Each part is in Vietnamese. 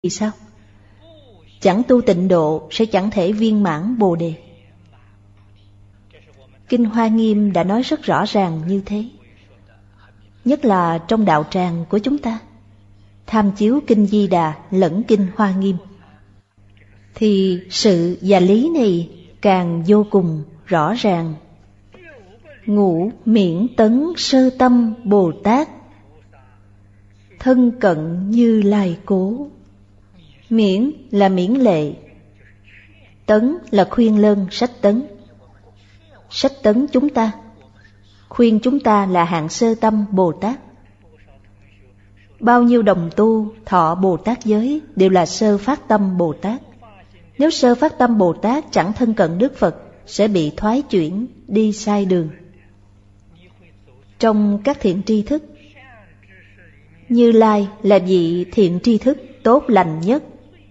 Vì sao? Chẳng tu tịnh độ sẽ chẳng thể viên mãn Bồ Đề. Kinh Hoa Nghiêm đã nói rất rõ ràng như thế. Nhất là trong đạo tràng của chúng ta, tham chiếu Kinh Di Đà lẫn Kinh Hoa Nghiêm, thì sự và lý này càng vô cùng rõ ràng. Ngũ miễn tấn sơ tâm Bồ Tát, thân cận Như Lai cố. Miễn là miễn lệ, tấn là khuyên lơn sách tấn. Sách tấn chúng ta, khuyên chúng ta là hạng sơ tâm Bồ Tát. Bao nhiêu đồng tu thọ Bồ Tát giới đều là sơ phát tâm Bồ Tát. Nếu sơ phát tâm Bồ Tát chẳng thân cận Đức Phật, sẽ bị thoái chuyển, đi sai đường. Trong các thiện tri thức, Như Lai là vị thiện tri thức tốt lành nhất,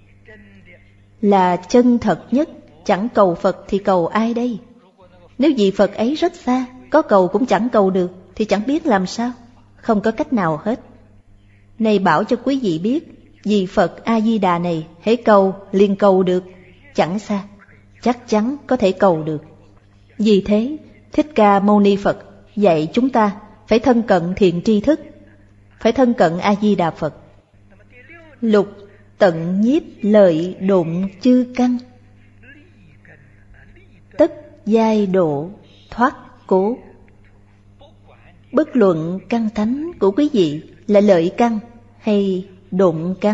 là chân thật nhất. Chẳng cầu Phật thì cầu ai đây? Nếu vị Phật ấy rất xa, có cầu cũng chẳng cầu được, thì chẳng biết làm sao, không có cách nào hết. Này bảo cho quý vị biết, vị Phật A-di-đà này hãy cầu liền cầu được, chẳng xa, chắc chắn có thể cầu được. Vì thế, Thích Ca Mâu Ni Phật dạy chúng ta phải thân cận thiện tri thức, phải thân cận A-di-đà Phật. Lục tận nhiếp lợi độn chư căn, tất giai độ thoát cố. Bất luận căn tánh của quý vị là lợi căn hay độn căn.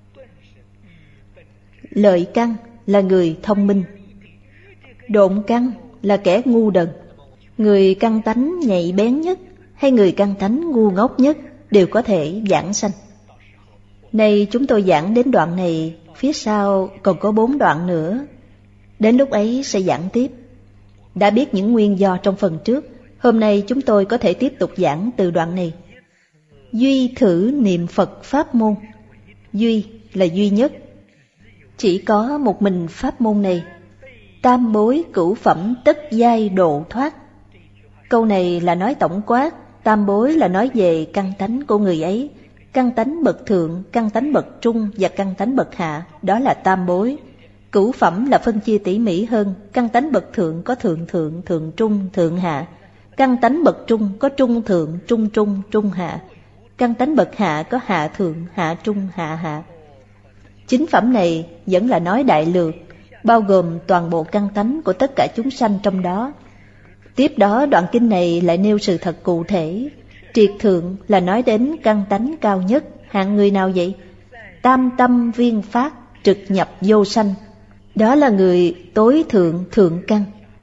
Lợi căn là người thông minh, độn căn là kẻ ngu đần. Người căn tánh nhạy bén nhất hay người căn tánh ngu ngốc nhất đều có thể giảng sanh. Nay chúng tôi giảng đến đoạn này, phía sau còn có 4 đoạn nữa. Đến lúc ấy sẽ giảng tiếp. Đã biết những nguyên do trong phần trước, hôm nay chúng tôi có thể tiếp tục giảng từ đoạn này. Duy thử niệm Phật pháp môn. Duy là duy nhất, chỉ có một mình pháp môn này. Tam bối cửu phẩm tất giai độ thoát. Câu này là nói tổng quát. Tam bối là nói về căn tánh của người ấy. Căn tánh bậc thượng, căn tánh bậc trung và căn tánh bậc hạ, đó là tam bối. Cửu phẩm là phân chia tỉ mỉ hơn. Căn tánh bậc thượng có thượng thượng, thượng trung, thượng hạ. Căn tánh bậc trung có trung thượng, trung trung, trung hạ. Căn tánh bậc hạ có hạ thượng, hạ trung, hạ hạ. 9 phẩm này vẫn là nói đại lược, bao gồm toàn bộ căn tánh của tất cả chúng sanh trong đó. Tiếp đó đoạn kinh này lại nêu sự thật cụ thể. Triệt thượng là nói đến căn tánh cao nhất. Hạng người nào vậy? Tam tâm viên phát, trực nhập vô sanh. Đó là người tối thượng thượng căn.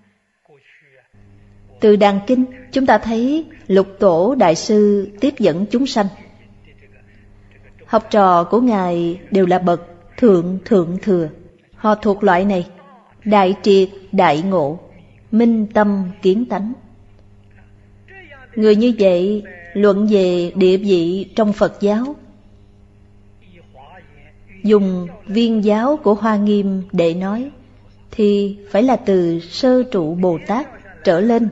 Từ đàn kinh chúng ta thấy Lục Tổ Đại Sư tiếp dẫn chúng sanh. Học trò của Ngài đều là bậc thượng thượng thừa. Họ thuộc loại này: đại triệt, đại ngộ, minh tâm kiến tánh. Người như vậy luận về địa vị trong Phật giáo, dùng viên giáo của Hoa Nghiêm để nói, thì phải là từ sơ trụ Bồ Tát trở lên.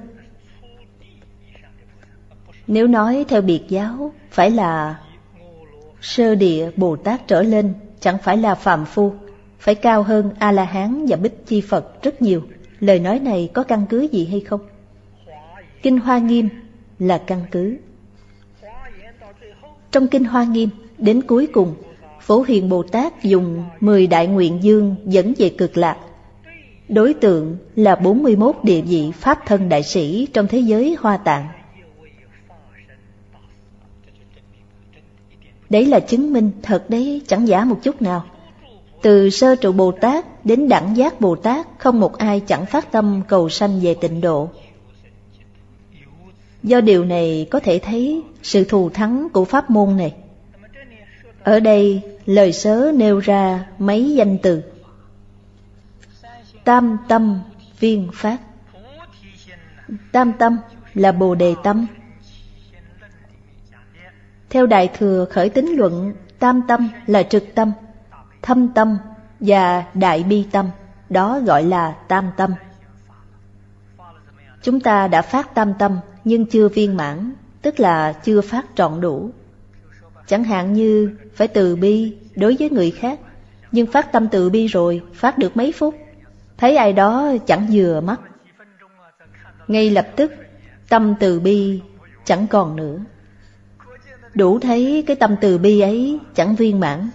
Nếu nói theo biệt giáo, phải là sơ địa Bồ Tát trở lên, chẳng phải là phàm phu, phải cao hơn A-la-hán và Bích Chi Phật rất nhiều. Lời nói này có căn cứ gì hay không? Kinh Hoa Nghiêm là căn cứ. Trong Kinh Hoa Nghiêm, đến cuối cùng, Phổ Hiền Bồ Tát dùng 10 đại nguyện dương dẫn về cực lạc. Đối tượng là 41 địa vị Pháp thân đại sĩ trong thế giới Hoa Tạng. Đấy là chứng minh thật đấy, chẳng giả một chút nào. Từ sơ trụ Bồ Tát đến đẳng giác Bồ Tát, không một ai chẳng phát tâm cầu sanh về tịnh độ. Do điều này có thể thấy sự thù thắng của pháp môn này. Ở đây lời sớ nêu ra mấy danh từ: tam tâm viên phát. Tam tâm là Bồ Đề tâm. Theo Đại Thừa Khởi Tín Luận, tam tâm là trực tâm, thâm tâm và đại bi tâm, đó gọi là tam tâm. Chúng ta đã phát tam tâm nhưng chưa viên mãn, tức là chưa phát trọn đủ. Chẳng hạn như phải từ bi đối với người khác, nhưng phát tâm từ bi rồi, phát được mấy phút, thấy ai đó chẳng vừa mắt, ngay lập tức tâm từ bi chẳng còn nữa. Đủ thấy cái tâm từ bi ấy chẳng viên mãn.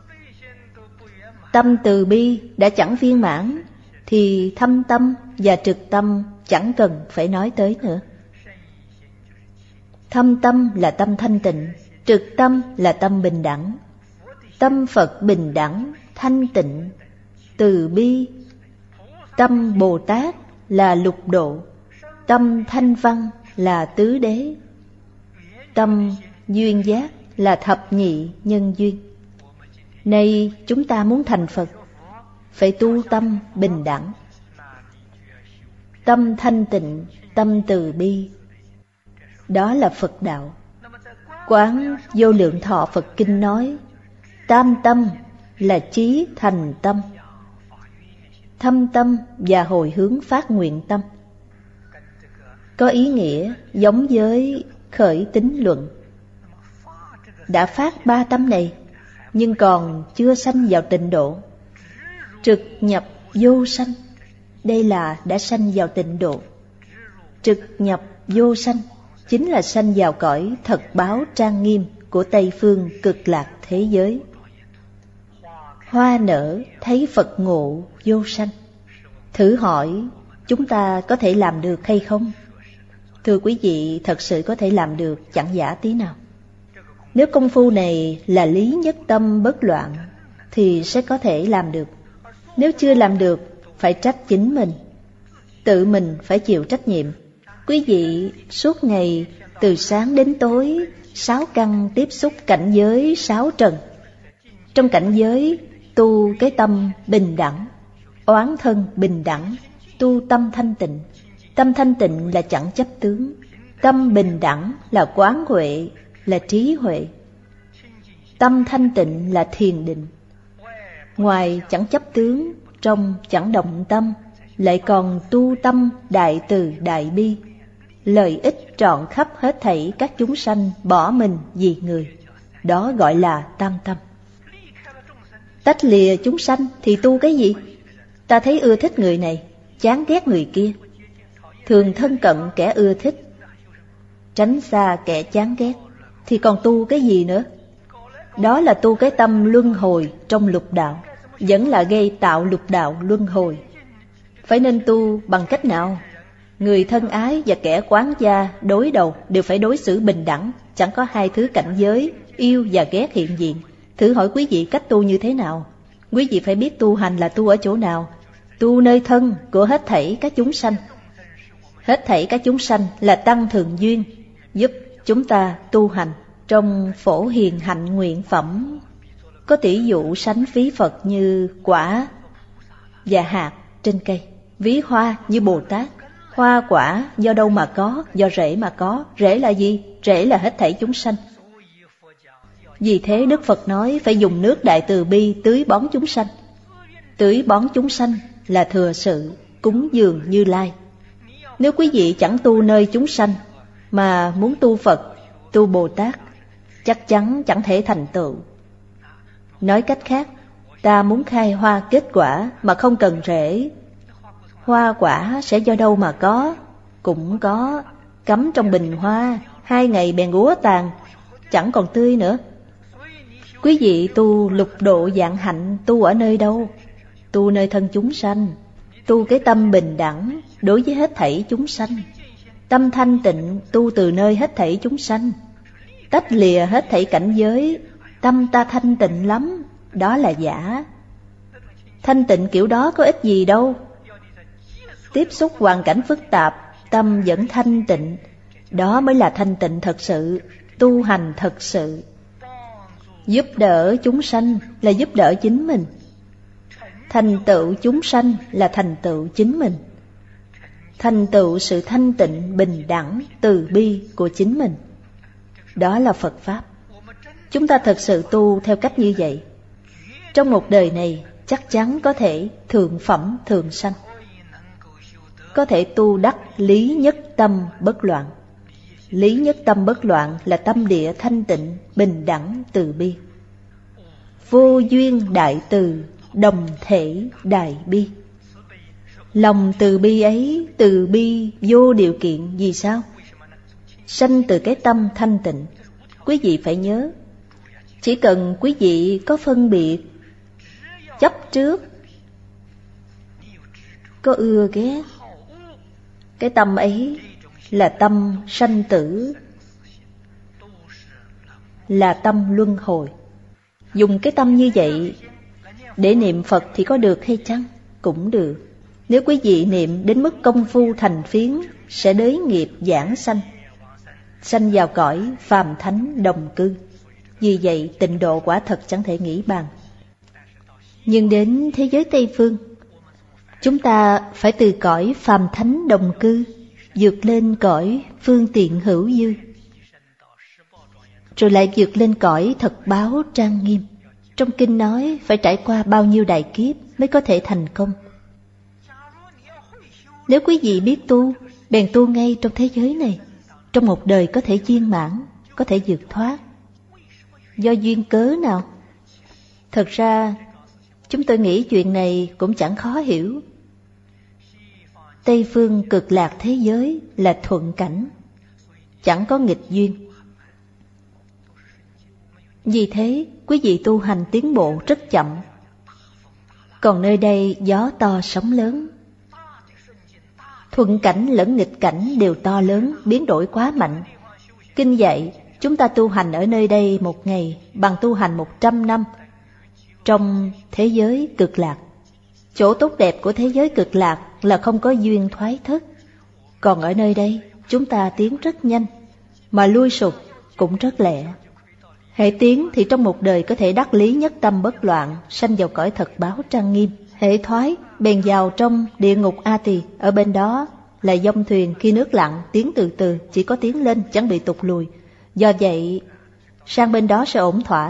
Tâm từ bi đã chẳng viên mãn thì thâm tâm và trực tâm chẳng cần phải nói tới nữa. Thâm tâm là tâm thanh tịnh, trực tâm là tâm bình đẳng. Tâm Phật bình đẳng, thanh tịnh, từ bi. Tâm Bồ Tát là lục độ. Tâm Thanh Văn là tứ đế. Tâm duyên giác là thập nhị nhân duyên. Nay chúng ta muốn thành Phật, phải tu tâm bình đẳng, tâm thanh tịnh, tâm từ bi. Đó là Phật đạo. Quán Vô Lượng Thọ Phật Kinh nói, tam tâm là chí thành tâm, thâm tâm và hồi hướng phát nguyện tâm. Có ý nghĩa giống với khởi tín luận. Đã phát ba tâm này, nhưng còn chưa sanh vào tịnh độ. Trực nhập vô sanh, đây là đã sanh vào tịnh độ. Trực nhập vô sanh chính là sanh vào cõi thật báo trang nghiêm của Tây Phương Cực Lạc thế giới. Hoa nở thấy Phật ngộ vô sanh. Thử hỏi chúng ta có thể làm được hay không? Thưa quý vị, thật sự có thể làm được chẳng giả tí nào. Nếu công phu này là lý nhất tâm bất loạn thì sẽ có thể làm được. Nếu chưa làm được, phải trách chính mình, tự mình phải chịu trách nhiệm. Quý vị suốt ngày từ sáng đến tối 6 căn tiếp xúc cảnh giới 6 trần. Trong cảnh giới tu cái tâm bình đẳng, oán thân bình đẳng, tu tâm thanh tịnh. Tâm thanh tịnh là chẳng chấp tướng. Tâm bình đẳng là quán huệ, là trí huệ. Tâm thanh tịnh là thiền định. Ngoài chẳng chấp tướng, trong chẳng động tâm, lại còn tu tâm đại từ đại bi, lợi ích trọn khắp hết thảy các chúng sanh, bỏ mình vì người. Đó gọi là tam tâm. Tách lìa chúng sanh thì tu cái gì? Ta thấy ưa thích người này, chán ghét người kia, thường thân cận kẻ ưa thích, tránh xa kẻ chán ghét, thì còn tu cái gì nữa? Đó là tu cái tâm luân hồi trong lục đạo, vẫn là gây tạo lục đạo luân hồi. Phải nên tu bằng cách nào? Người thân ái và kẻ quán gia đối đầu đều phải đối xử bình đẳng, chẳng có hai thứ cảnh giới yêu và ghét hiện diện. Thử hỏi quý vị cách tu như thế nào? Quý vị phải biết tu hành là tu ở chỗ nào? Tu nơi thân của hết thảy các chúng sanh. Hết thảy các chúng sanh là tăng thượng duyên, giúp chúng ta tu hành. Trong Phổ Hiền Hạnh Nguyện Phẩm có tỷ dụ sánh ví Phật như quả và hạt trên cây, ví hoa như Bồ Tát. Hoa quả do đâu mà có? Do rễ mà có. Rễ là gì? Rễ là hết thảy chúng sanh. Vì thế Đức Phật nói phải dùng nước đại từ bi tưới bón chúng sanh. Tưới bón chúng sanh là thừa sự cúng dường Như Lai. Nếu quý vị chẳng tu nơi chúng sanh mà muốn tu Phật, tu Bồ Tát, chắc chắn chẳng thể thành tựu. Nói cách khác, ta muốn khai hoa kết quả mà không cần rễ. Hoa quả sẽ do đâu mà có? Cũng có, cắm trong bình hoa, 2 ngày bèn úa tàn, chẳng còn tươi nữa. Quý vị tu lục độ vạn hạnh tu ở nơi đâu? Tu nơi thân chúng sanh, tu cái tâm bình đẳng đối với hết thảy chúng sanh. Tâm thanh tịnh tu từ nơi hết thảy chúng sanh. Tách lìa hết thảy cảnh giới, tâm ta thanh tịnh lắm, đó là giả. Thanh tịnh kiểu đó có ích gì đâu. Tiếp xúc hoàn cảnh phức tạp, tâm vẫn thanh tịnh, đó mới là thanh tịnh thật sự, tu hành thật sự. Giúp đỡ chúng sanh là giúp đỡ chính mình. Thành tựu chúng sanh là thành tựu chính mình. Thành tựu sự thanh tịnh, bình đẳng, từ bi của chính mình. Đó là Phật Pháp. Chúng ta thật sự tu theo cách như vậy, trong một đời này chắc chắn có thể thượng phẩm thường sanh, có thể tu đắc lý nhất tâm bất loạn. Lý nhất tâm bất loạn là tâm địa thanh tịnh, bình đẳng, từ bi. Vô duyên đại từ, đồng thể đại bi. Lòng từ bi ấy, từ bi vô điều kiện. Vì sao? Sanh từ cái tâm thanh tịnh. Quý vị phải nhớ, chỉ cần quý vị có phân biệt, chấp trước, có ưa ghét, cái tâm ấy là tâm sanh tử, là tâm luân hồi. Dùng cái tâm như vậy để niệm Phật thì có được hay chăng? Cũng được. Nếu quý vị niệm đến mức công phu thành phiến, sẽ đới nghiệp giảng sanh, sanh vào cõi phàm thánh đồng cư. Vì vậy tịnh độ quả thật chẳng thể nghĩ bàn. Nhưng đến thế giới Tây Phương, chúng ta phải từ cõi phàm thánh đồng cư vượt lên cõi phương tiện hữu dư, rồi lại vượt lên cõi thật báo trang nghiêm. Trong kinh nói phải trải qua bao nhiêu đại kiếp mới có thể thành công. Nếu quý vị biết tu, bèn tu ngay trong thế giới này, trong một đời có thể viên mãn, có thể vượt thoát. Do duyên cớ nào? Thật ra chúng tôi nghĩ chuyện này cũng chẳng khó hiểu. Tây phương cực lạc thế giới là thuận cảnh, chẳng có nghịch duyên. Vì thế quý vị tu hành tiến bộ rất chậm. Còn nơi đây gió to sóng lớn, thuận cảnh lẫn nghịch cảnh đều to lớn, biến đổi quá mạnh. Kinh dạy chúng ta tu hành ở nơi đây một ngày bằng tu hành 100 năm trong thế giới cực lạc. Chỗ tốt đẹp của thế giới cực lạc là không có duyên thoái thất. Còn ở nơi đây chúng ta tiến rất nhanh, mà lui sụp cũng rất lẹ. Hễ tiến thì trong một đời có thể đắc lý nhất tâm bất loạn, sanh vào cõi thật báo trang nghiêm. Hễ thoái bèn vào trong địa ngục A Tỳ. Ở bên đó là dông thuyền, khi nước lặng tiến từ từ, chỉ có tiến lên chẳng bị tụt lùi. Do vậy sang bên đó sẽ ổn thỏa.